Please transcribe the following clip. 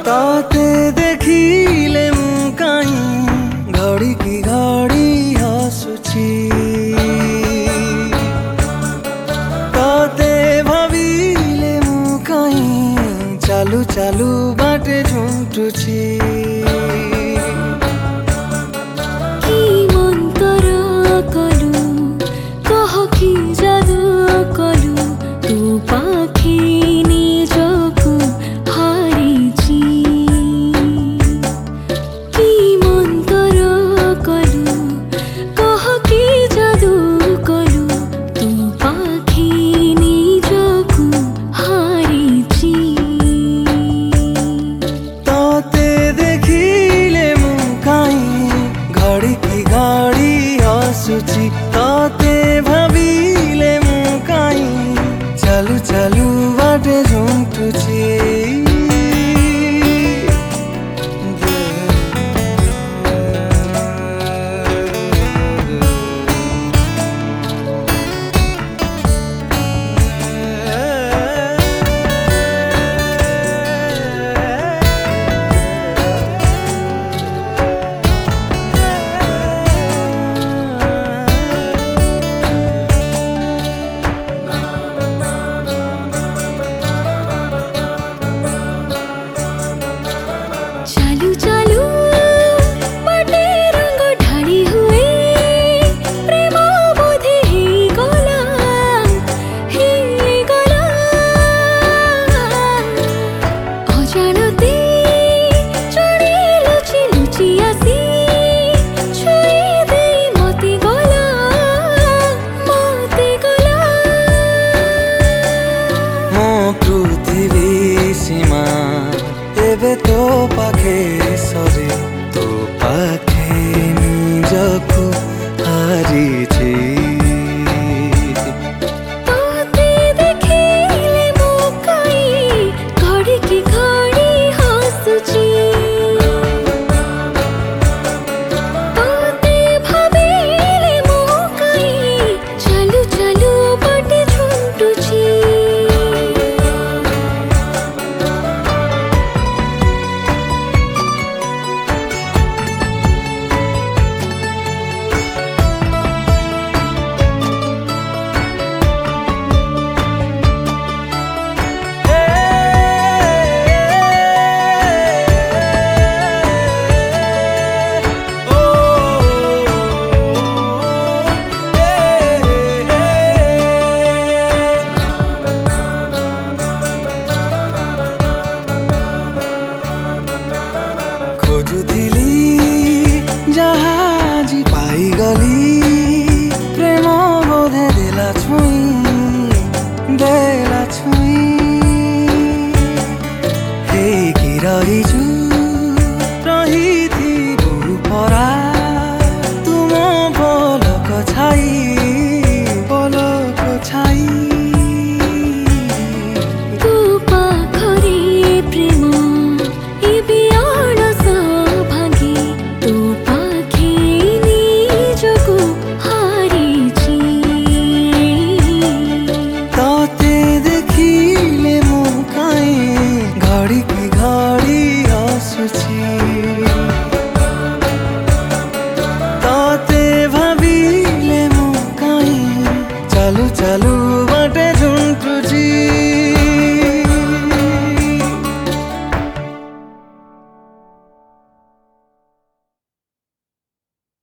ताते देखिले मु काई घड़ी की घड़ी हसुची ताते भाविले मु काई चालू चालू बाटे झुंटुची ताते भाविले मु काई चालू चालू बाटे झुंटुची एबे तो पाखे सरे तो पाखे निजकु हारिछि ताते देखिले मु काई घड़ी की घड़ी हसुछि ताते भाविले मु काई चालू चालू बाटे झुंटुछि खोजुथिली जहाजी पाइगली प्रेम बोधे देला छुई हेकी रहिछु रहिथी गुरु परा तुम पलक छाई तू पाखरे प्रेम घड़ी की घड़ी हसुची ताते भाविले मु काई चालू चालू